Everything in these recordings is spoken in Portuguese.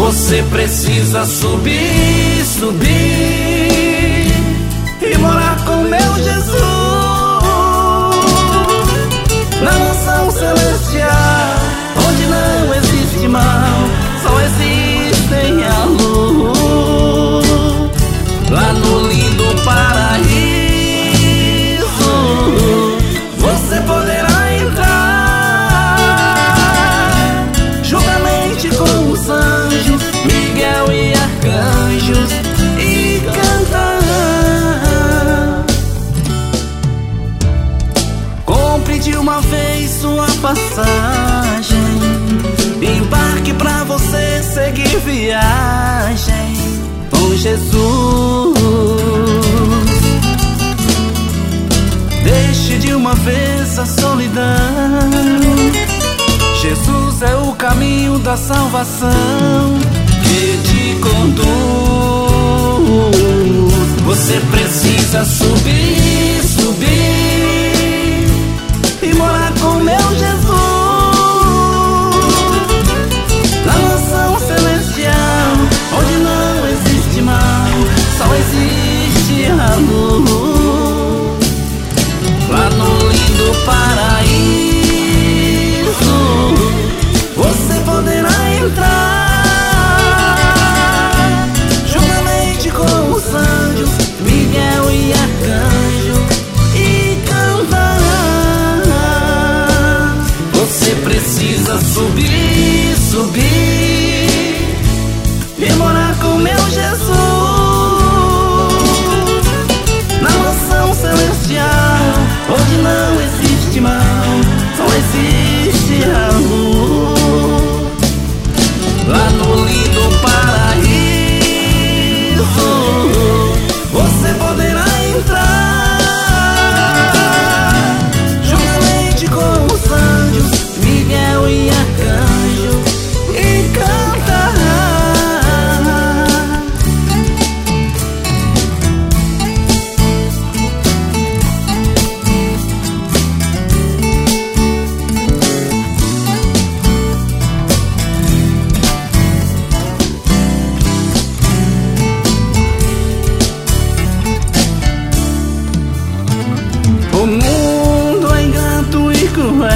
Você precisa subir, subir e morar com meu Jesus na mansão celestial, onde não existe mal, só existem a luz. Lá no lindo paraíso você poderá entrar juntamente com os anjos, Miguel e arcanjos, e cantar. Compre de uma vez sua passagem, embarque pra você seguir viagem com Jesus. Deixe de uma vez a solidão, Jesus é o caminho da salvação que te conduz. Você precisa subir, subir e morar com meu Jesus na mansão celestial, onde não existe mal, só existe a luz. Lá no lindo paraíso você poderá entrar juntamente com os anjos, Miguel e arcanjo, e cantar. Você precisa subir, subir e morar com meu Jesus na mansão celestial, onde não existe mal, só existe a luz. Lá no lindo paraíso você poderá entrar juntamente com os anjos, Miguel e arcanjo, e cantar. O mundo é ingrato e cruel,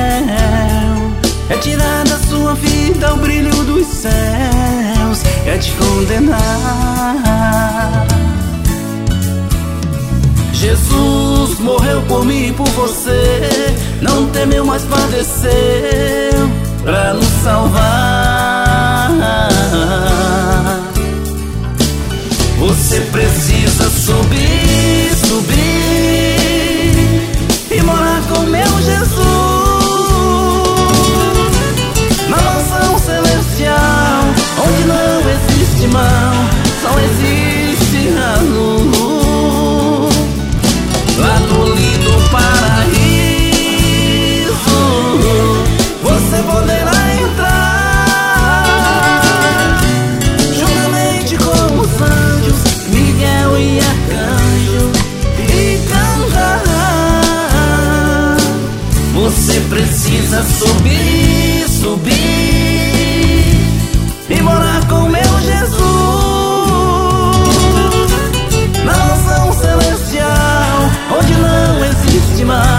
é tirar da sua vida o brilho dos céus, é te condenar. Jesus morreu por mim e por você, não temeu mais padecer pra nos salvar. Você precisa subir, subir e morar com meu Jesus na mansão celestial, onde não existe mal, só existe a luz. Lá no lindo paraíso você poderá entrar juntamente com os anjos, Miguel e arcanjo, e cantar. Você precisa subir, subir e morar com meu Jesus na mansão celestial, onde não existe mais,